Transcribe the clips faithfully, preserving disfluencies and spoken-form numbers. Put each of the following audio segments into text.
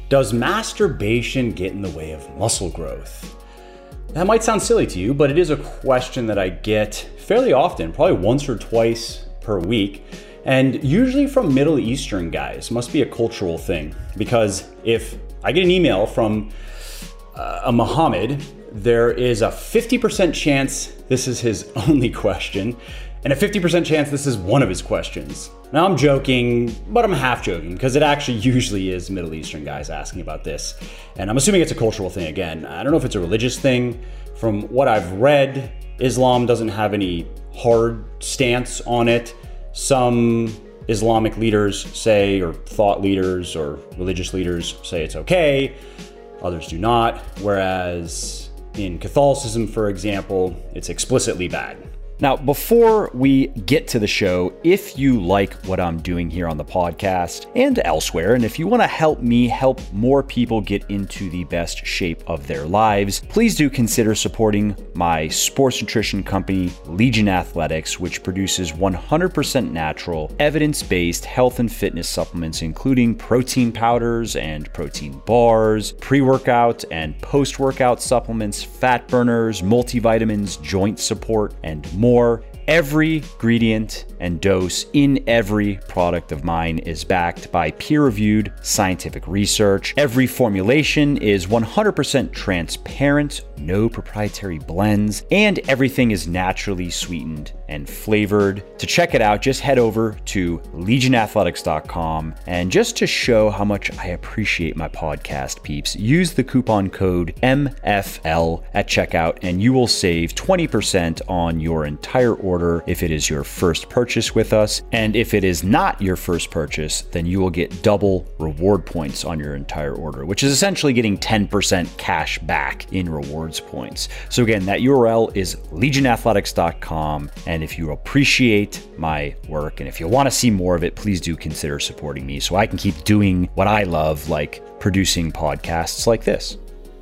Does masturbation get in the way of muscle growth? That might sound silly to you, but it is a question that I get fairly often, probably once or twice per week, and usually from Middle Eastern guys. Must be a cultural thing, because if I get an email from uh, a Muhammad, there is a fifty percent chance this is his only question, and a fifty percent chance this is one of his questions. Now I'm joking, but I'm half joking, because it actually usually is Middle Eastern guys asking about this. And I'm assuming it's a cultural thing again. I don't know if it's a religious thing. From what I've read, Islam doesn't have any hard stance on it. Some Islamic leaders say, or thought leaders or religious leaders say it's okay. Others do not. Whereas in Catholicism, for example, it's explicitly bad. Now, before we get to the show, if you like what I'm doing here on the podcast and elsewhere, and if you want to help me help more people get into the best shape of their lives, please do consider supporting my sports nutrition company, Legion Athletics, which produces one hundred percent natural, evidence-based health and fitness supplements, including protein powders and protein bars, pre-workout and post-workout supplements, fat burners, multivitamins, joint support, and more. More. Every ingredient and dose in every product of mine is backed by peer-reviewed scientific research. Every formulation is one hundred percent transparent, no proprietary blends, and everything is naturally sweetened and flavored. To check it out, just head over to legion athletics dot com, and just to show how much I appreciate my podcast peeps, use the coupon code M F L at checkout and you will save twenty percent on your entire order if it is your first purchase with us. And if it is not your first purchase, then you will get double reward points on your entire order, which is essentially getting ten percent cash back in rewards points. So again, that U R L is legion athletics dot com. And if you appreciate my work and if you want to see more of it, please do consider supporting me so I can keep doing what I love, like producing podcasts like this.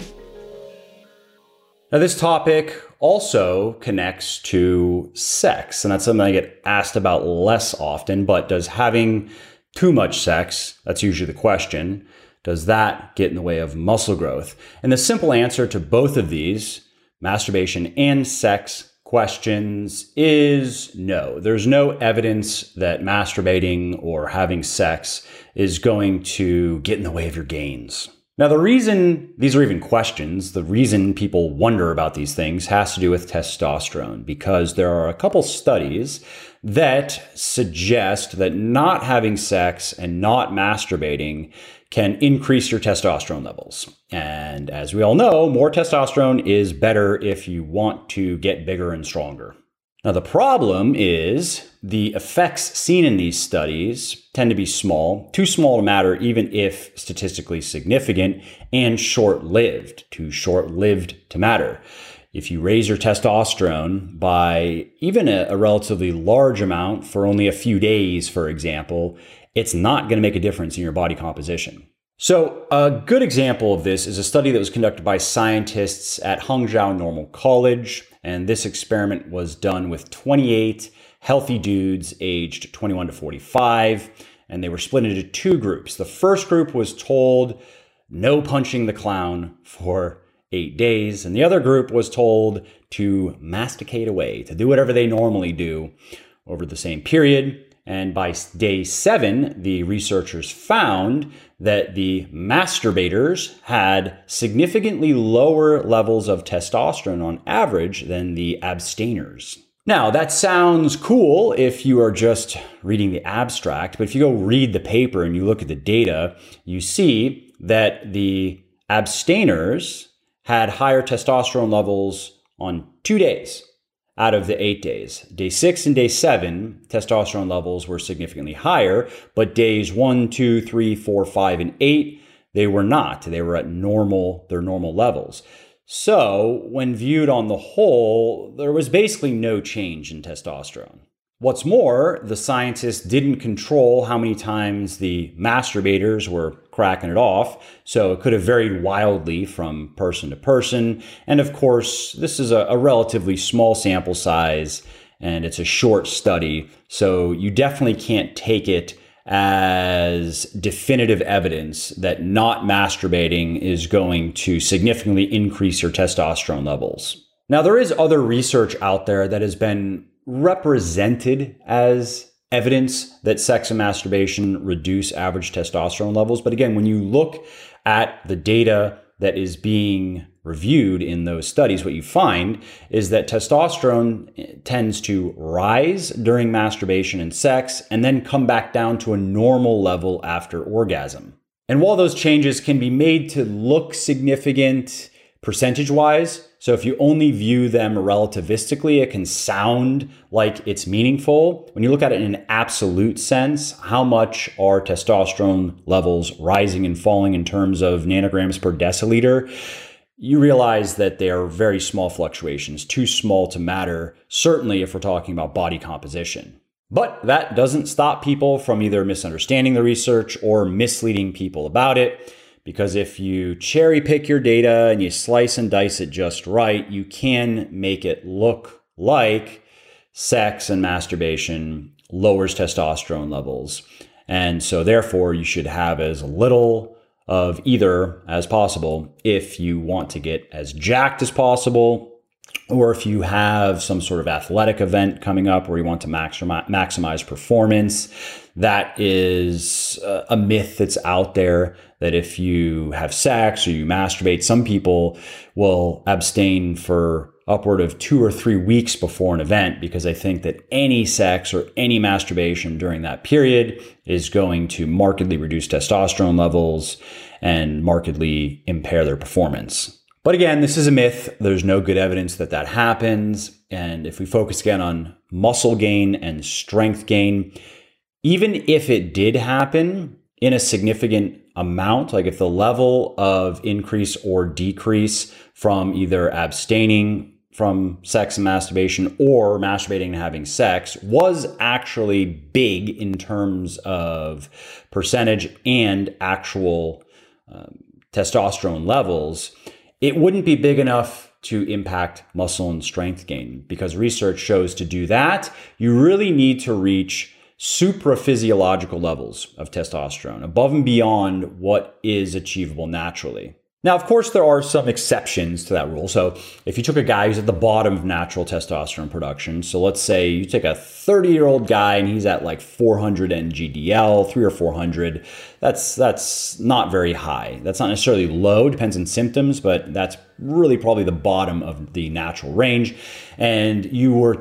Now, this topic also connects to sex, and that's something I get asked about less often, but does having too much sex, that's usually the question, does that get in the way of muscle growth? And the simple answer to both of these, masturbation and sex questions, is no. There's no evidence that masturbating or having sex is going to get in the way of your gains. Now, the reason these are even questions, the reason people wonder about these things has to do with testosterone, because there are a couple studies that suggest that not having sex and not masturbating can increase your testosterone levels. And as we all know, more testosterone is better if you want to get bigger and stronger. Now, the problem is the effects seen in these studies tend to be small, too small to matter even if statistically significant, and short-lived, too short-lived to matter. If you raise your testosterone by even a, a relatively large amount for only a few days, for example, it's not going to make a difference in your body composition. So a good example of this is a study that was conducted by scientists at Hangzhou Normal College. And this experiment was done with twenty-eight healthy dudes aged twenty-one to forty-five. And they were split into two groups. The first group was told no punching the clown for eight days. And the other group was told to masticate away, to do whatever they normally do over the same period. And by day seven, the researchers found that the masturbators had significantly lower levels of testosterone on average than the abstainers. Now, that sounds cool if you are just reading the abstract, but if you go read the paper and you look at the data, you see that the abstainers had higher testosterone levels on two days out of the eight days. Day six and day seven, testosterone levels were significantly higher, but days one, two, three, four, five, and eight, they were not. They were at normal, their normal levels. So when viewed on the whole, there was basically no change in testosterone. What's more, the scientists didn't control how many times the masturbators were cracking it off, so it could have varied wildly from person to person. And of course, this is a, a relatively small sample size, and it's a short study, so you definitely can't take it as definitive evidence that not masturbating is going to significantly increase your testosterone levels. Now, there is other research out there that has been represented as evidence that sex and masturbation reduce average testosterone levels. But again, when you look at the data that is being reviewed in those studies, what you find is that testosterone tends to rise during masturbation and sex and then come back down to a normal level after orgasm. And while those changes can be made to look significant percentage-wise, so if you only view them relativistically, it can sound like it's meaningful. When you look at it in an absolute sense, how much are testosterone levels rising and falling in terms of nanograms per deciliter? You realize that they are very small fluctuations, too small to matter, certainly if we're talking about body composition. But that doesn't stop people from either misunderstanding the research or misleading people about it. Because if you cherry pick your data and you slice and dice it just right, you can make it look like sex and masturbation lowers testosterone levels. And so therefore, you should have as little of either as possible if you want to get as jacked as possible, or if you have some sort of athletic event coming up where you want to maximize, maximize performance. That is a myth that's out there, that if you have sex or you masturbate, some people will abstain for upward of two or three weeks before an event because they think that any sex or any masturbation during that period is going to markedly reduce testosterone levels and markedly impair their performance. But again, this is a myth. There's no good evidence that that happens. And if we focus again on muscle gain and strength gain, even if it did happen in a significant amount, like if the level of increase or decrease from either abstaining from sex and masturbation or masturbating and having sex was actually big in terms of percentage and actual um, testosterone levels, it wouldn't be big enough to impact muscle and strength gain, because research shows to do that, you really need to reach supraphysiological levels of testosterone, above and beyond what is achievable naturally. Now, of course, there are some exceptions to that rule. So if you took a guy who's at the bottom of natural testosterone production, so let's say you take a thirty-year-old guy and he's at like four hundred N G D L, three or four hundred, that's that's not very high. That's not necessarily low, depends on symptoms, but that's really probably the bottom of the natural range. And you were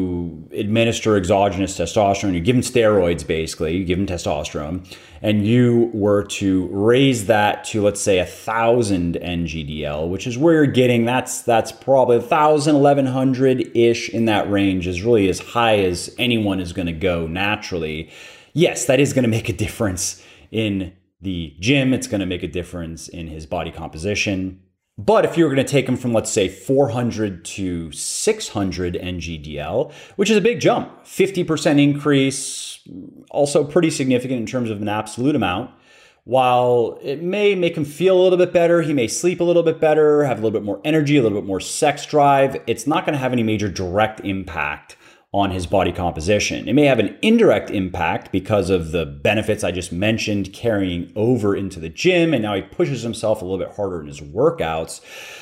to administer exogenous testosterone, you give him steroids basically, you give him testosterone, and you were to raise that to, let's say, a thousand N G D L, which is where you're getting, that's that's probably a thousand, eleven hundred ish in that range, is really as high as anyone is going to go naturally. Yes, that is going to make a difference in the gym. It's going to make a difference in his body composition. But if you're going to take him from, let's say, four hundred to six hundred N G D L, which is a big jump, fifty percent increase, also pretty significant in terms of an absolute amount. While it may make him feel a little bit better, he may sleep a little bit better, have a little bit more energy, a little bit more sex drive, it's not going to have any major direct impact on his body composition. It may have an indirect impact because of the benefits I just mentioned carrying over into the gym, and now he pushes himself a little bit harder in his workouts,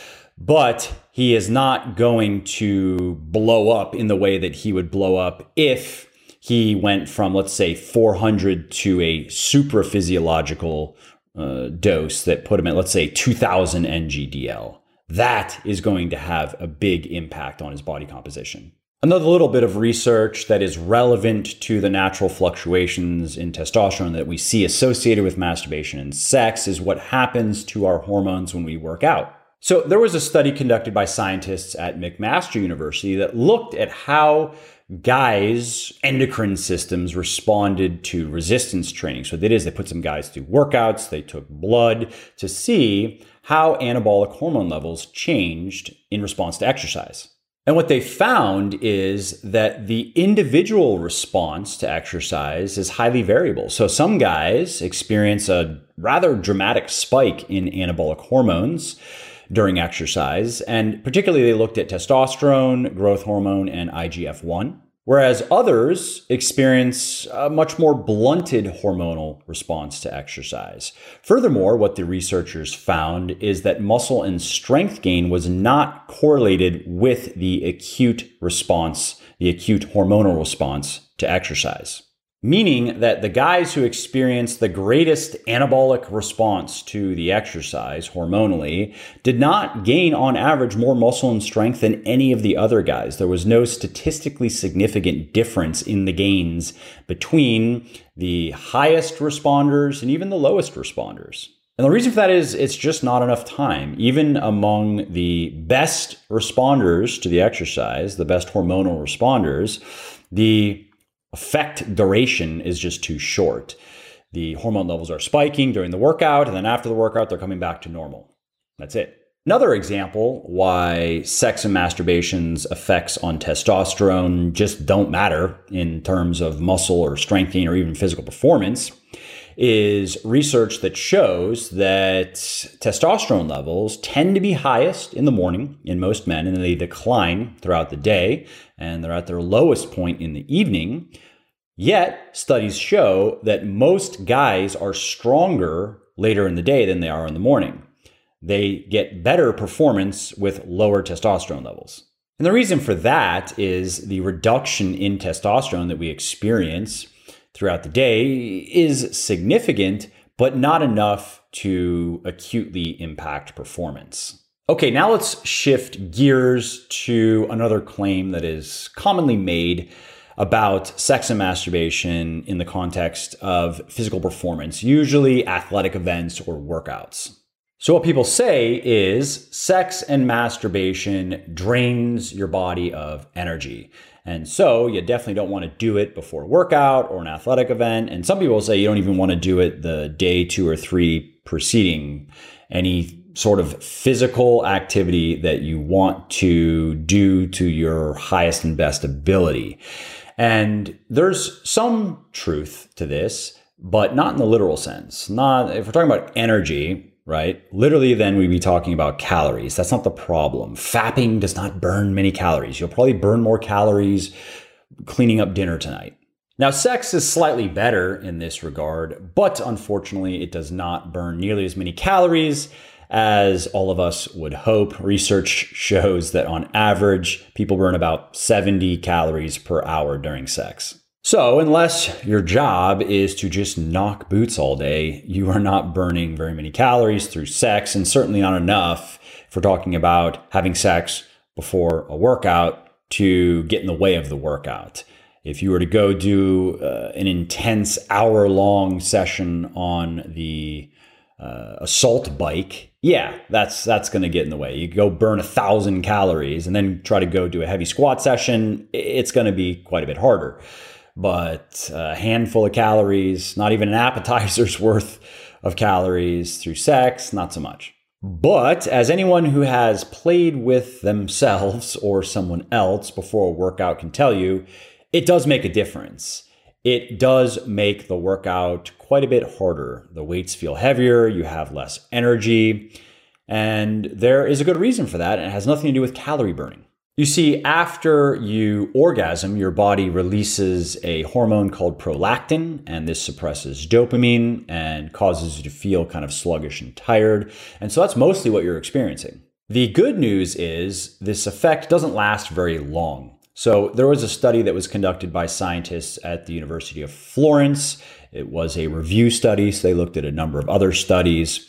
but he is not going to blow up in the way that he would blow up if he went from, let's say, four hundred to a supraphysiological uh, dose that put him at, let's say, two thousand N G D L. That is going to have a big impact on his body composition. Another little bit of research that is relevant to the natural fluctuations in testosterone that we see associated with masturbation and sex is what happens to our hormones when we work out. So there was a study conducted by scientists at McMaster University that looked at how guys' endocrine systems responded to resistance training. So what they did is they put some guys through workouts, they took blood to see how anabolic hormone levels changed in response to exercise. And what they found is that the individual response to exercise is highly variable. So some guys experience a rather dramatic spike in anabolic hormones during exercise, and particularly they looked at testosterone, growth hormone, and I G F one. whereas others experience a much more blunted hormonal response to exercise. Furthermore, what the researchers found is that muscle and strength gain was not correlated with the acute response, the acute hormonal response to exercise. Meaning that the guys who experienced the greatest anabolic response to the exercise hormonally did not gain on average more muscle and strength than any of the other guys. There was no statistically significant difference in the gains between the highest responders and even the lowest responders. And the reason for that is it's just not enough time. Even among the best responders to the exercise, the best hormonal responders, the effect duration is just too short. The hormone levels are spiking during the workout, and then after the workout, they're coming back to normal. That's it. Another example why sex and masturbation's effects on testosterone just don't matter in terms of muscle or strength gain or even physical performance is research that shows that testosterone levels tend to be highest in the morning in most men, and then they decline throughout the day, and they're at their lowest point in the evening. Yet, studies show that most guys are stronger later in the day than they are in the morning. They get better performance with lower testosterone levels. And the reason for that is the reduction in testosterone that we experience throughout the day is significant, but not enough to acutely impact performance. Okay, now let's shift gears to another claim that is commonly made about sex and masturbation in the context of physical performance, usually athletic events or workouts. So what people say is sex and masturbation drains your body of energy. And so you definitely don't want to do it before a workout or an athletic event. And some people say you don't even want to do it the day two or three preceding any sort of physical activity that you want to do to your highest and best ability. And there's some truth to this, but not in the literal sense. Not if we're talking about energy, right? Literally, then we'd be talking about calories. That's not the problem. Fapping does not burn many calories. You'll probably burn more calories cleaning up dinner tonight. Now, sex is slightly better in this regard, but unfortunately, it does not burn nearly as many calories as all of us would hope. Research shows that on average, people burn about seventy calories per hour during sex. So unless your job is to just knock boots all day, you are not burning very many calories through sex, and certainly not enough if we're talking about having sex before a workout to get in the way of the workout. If you were to go do uh, an intense hour-long session on the uh, assault bike, yeah, that's that's going to get in the way. You go burn a thousand calories and then try to go do a heavy squat session, it's going to be quite a bit harder. But a handful of calories, not even an appetizer's worth of calories through sex, not so much. But as anyone who has played with themselves or someone else before a workout can tell you, it does make a difference. It does make the workout quite a bit harder. The weights feel heavier, you have less energy, and there is a good reason for that, and it has nothing to do with calorie burning. You see, after you orgasm, your body releases a hormone called prolactin, and this suppresses dopamine and causes you to feel kind of sluggish and tired. And so that's mostly what you're experiencing. The good news is this effect doesn't last very long. So there was a study that was conducted by scientists at the University of Florence. It was a review study, so they looked at a number of other studies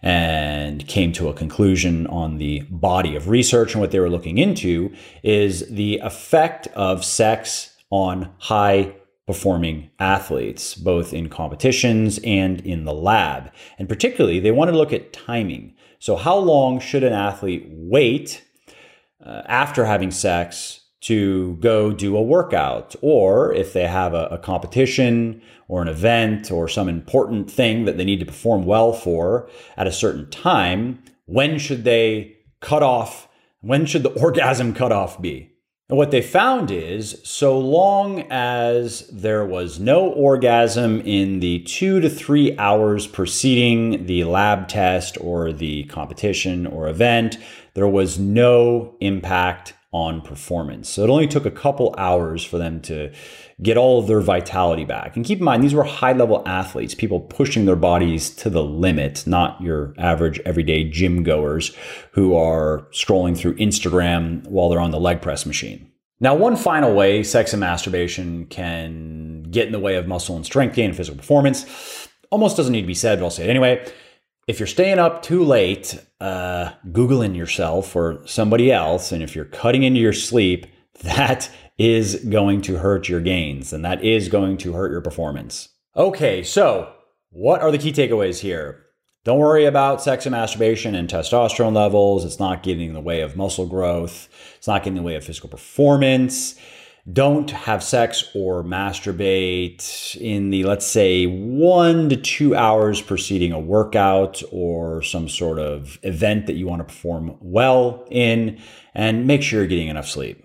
and came to a conclusion on the body of research. And what they were looking into is the effect of sex on high performing athletes, both in competitions and in the lab. And particularly, they wanted to look at timing. So how long should an athlete wait uh, after having sex to go do a workout? Or if they have a, a competition or an event or some important thing that they need to perform well for at a certain time, when should they cut off? When should the orgasm cutoff be? And what they found is so long as there was no orgasm in the two to three hours preceding the lab test or the competition or event, there was no impact on performance. So it only took a couple hours for them to get all of their vitality back. And keep in mind, these were high-level athletes, people pushing their bodies to the limit, not your average everyday gym goers who are scrolling through Instagram while they're on the leg press machine. Now, one final way sex and masturbation can get in the way of muscle and strength gain and physical performance, almost doesn't need to be said, but I'll say it anyway. If you're staying up too late, uh, Googling yourself or somebody else, and if you're cutting into your sleep, that is going to hurt your gains and that is going to hurt your performance. Okay, so what are the key takeaways here? Don't worry about sex and masturbation and testosterone levels. It's not getting in the way of muscle growth. It's not getting in the way of physical performance. Don't have sex or masturbate in the, let's say, one to two hours preceding a workout or some sort of event that you want to perform well in, and make sure you're getting enough sleep.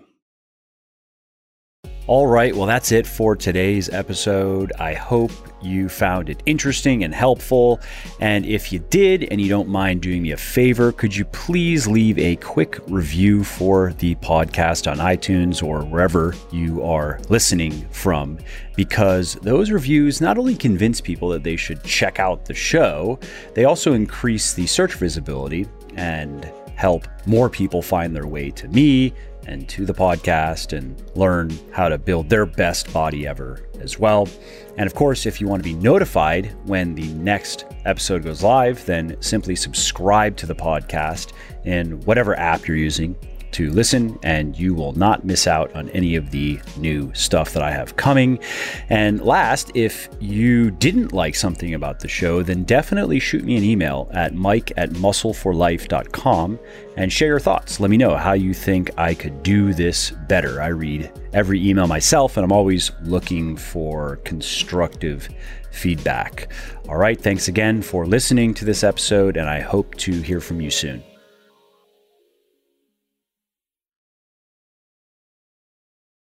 All right, well, that's it for today's episode. I hope you found it interesting and helpful. And if you did, and you don't mind doing me a favor, could you please leave a quick review for the podcast on iTunes or wherever you are listening from? Because those reviews not only convince people that they should check out the show, they also increase the search visibility and help more people find their way to me and to the podcast and learn how to build their best body ever as well. And of course, if you want to be notified when the next episode goes live, then simply subscribe to the podcast in whatever app you're using to listen, and you will not miss out on any of the new stuff that I have coming. And last, if you didn't like something about the show, then definitely shoot me an email at mike at muscle for life dot com and share your thoughts. Let me know how you think I could do this better. I read every email myself, and I'm always looking for constructive feedback. All right, thanks again for listening to this episode, and I hope to hear from you soon.